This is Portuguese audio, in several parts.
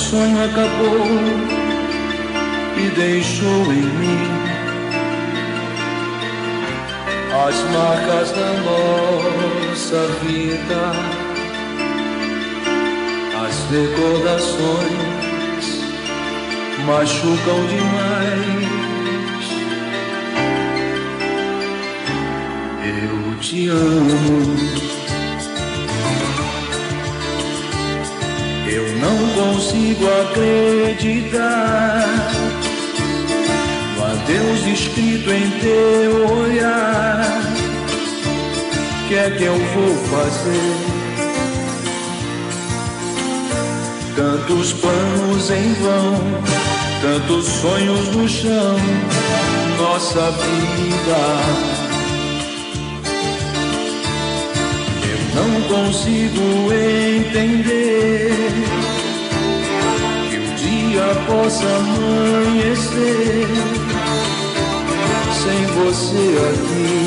sonho acabou e deixou em mim as marcas da nossa vida, as recordações machucam demais. Eu te amo, eu não consigo acreditar no adeus escrito em teu olhar. Que é que eu vou fazer? Tantos planos em vão, tantos sonhos no chão, nossa vida. Eu não consigo entender que um dia possa amanhecer sem você aqui.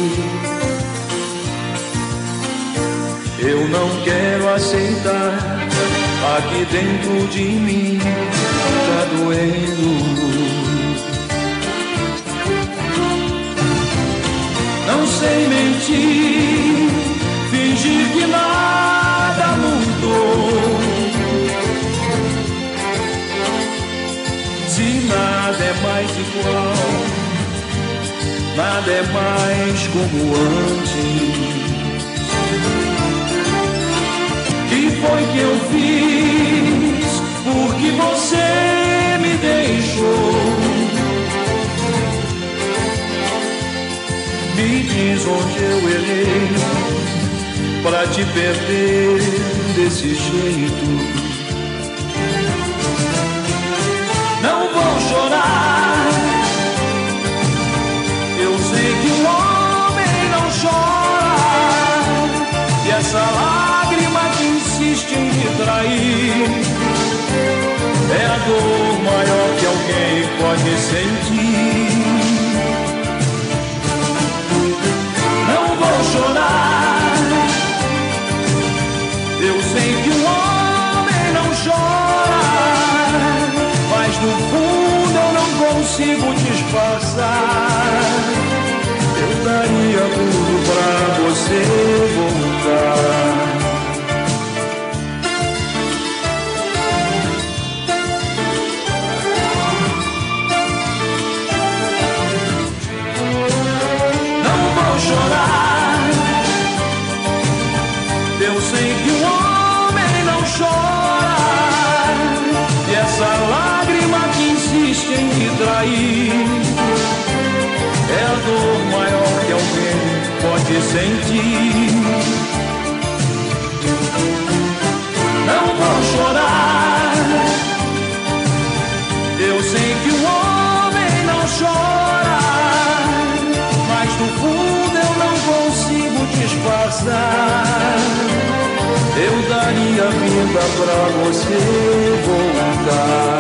Eu não quero aceitar, aqui dentro de mim tá doendo. Não sei mentir, fingir que nada mudou. Se nada é mais igual, nada é mais como antes. Que foi que eu fiz? Porque você me deixou? Me diz onde eu errei pra te perder desse jeito. Não vou chorar, eu sei que um homem não chora, e essa lágrima que insiste em me trair é a dor maior que alguém pode sentir. Não vou chorar, eu sei que um homem não chora, mas no fundo eu não consigo disfarçar. Eu daria tudo pra você voltar. Chorar, eu sei que um homem não chora, e essa lágrima que insiste em me trair é a dor maior que alguém pode sentir. Não vou chorar, eu sei que um homem não chora, mas no fundo eu não consigo disfarçar. Eu daria vida pra você voltar.